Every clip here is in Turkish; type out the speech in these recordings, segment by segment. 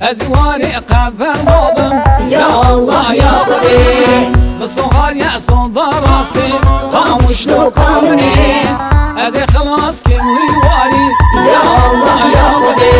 ازواري قبل ماضم يا الله يا خدي بصغار يا صدر راسي خاموش لو قامني ازي خلاص كم ويواري يا الله يا خدي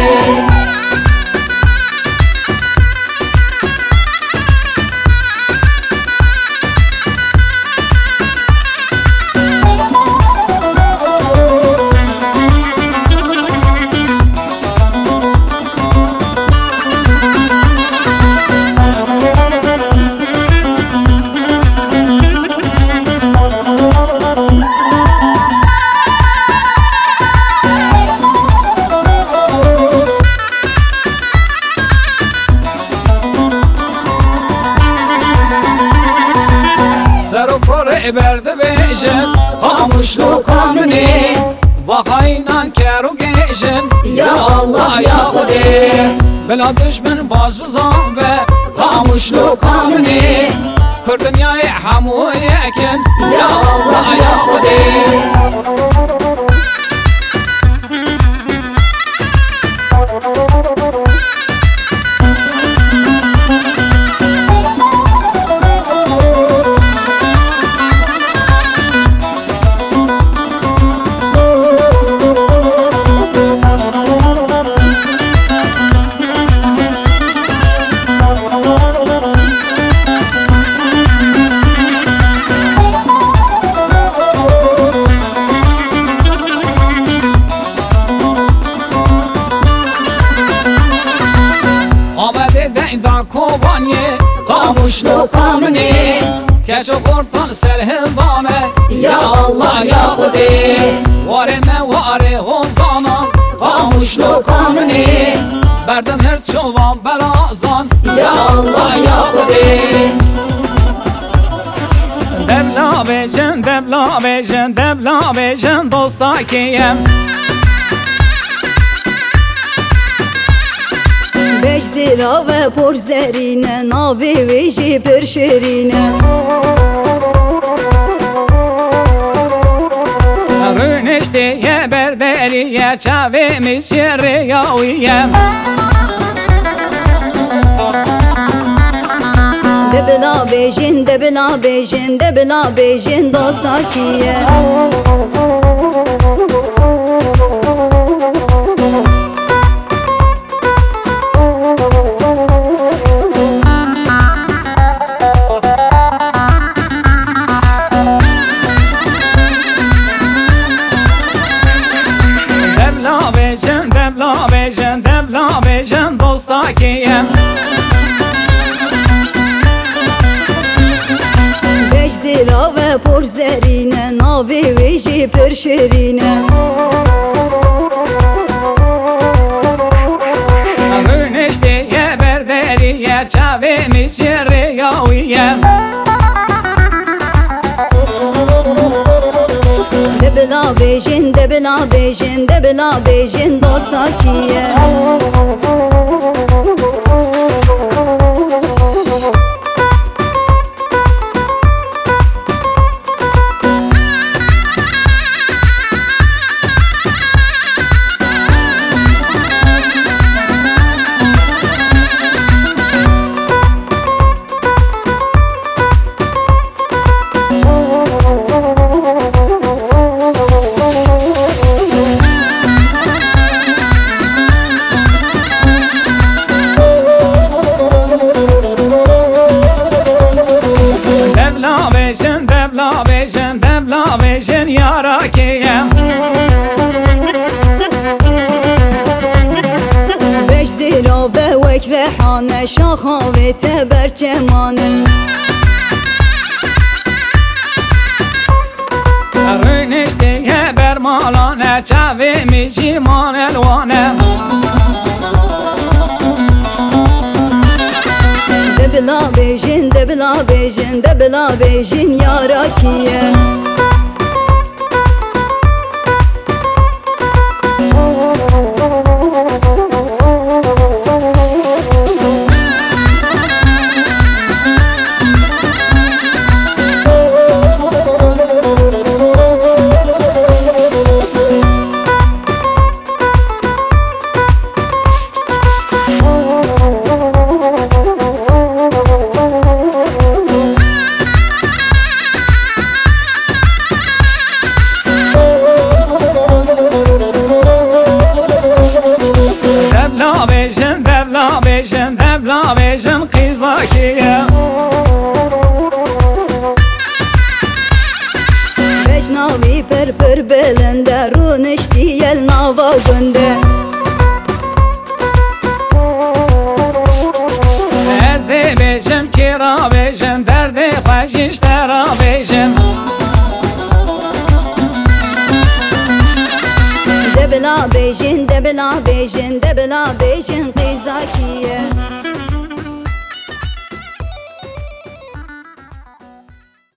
برد بیشن خاموش لو قامني وخاینان کرو گیشن يا الله يا خدي بلا دشمن باز بزان به خاموش لو قامني کر دنیای همو یکن يا الله يا خدي خاموش لو قامني کچو قرطان سر هلوانه يا الله يا خدي واره من واره غزانا خاموش لو قامني بردن هر چوان برازان يا الله يا خدي دبلا بیشن دبلا بیشن دبلا بیشن دوستا کیم beş zira ve por zerine navi ve jiper şerine Rüneşteye berderiye çavemiş yere yaviyem Debela bejin debela bejin debela bejin dostakiye debla بیشن دوستا کیم beş zira ve por zerine navi ve jiper şerine Rüneşteye berderiye çavemiş yere yaviyem Debela bejin debela bejin debela bejin dostakiye debla بیشن یارا کیم beş zira ve vek rehane şaha ve teber çemane Rüneşteye bermalane çavemiş iman elvane Debela bejin debela bejin debela bejin yarakiye bejin debla bejin qizakiye Beşnavi per per belende Runişti yel nava günde Ezi bejin kira bejin derdi xejiş tera bejin Debela bejin, debela bejin, debela bejin qizakiye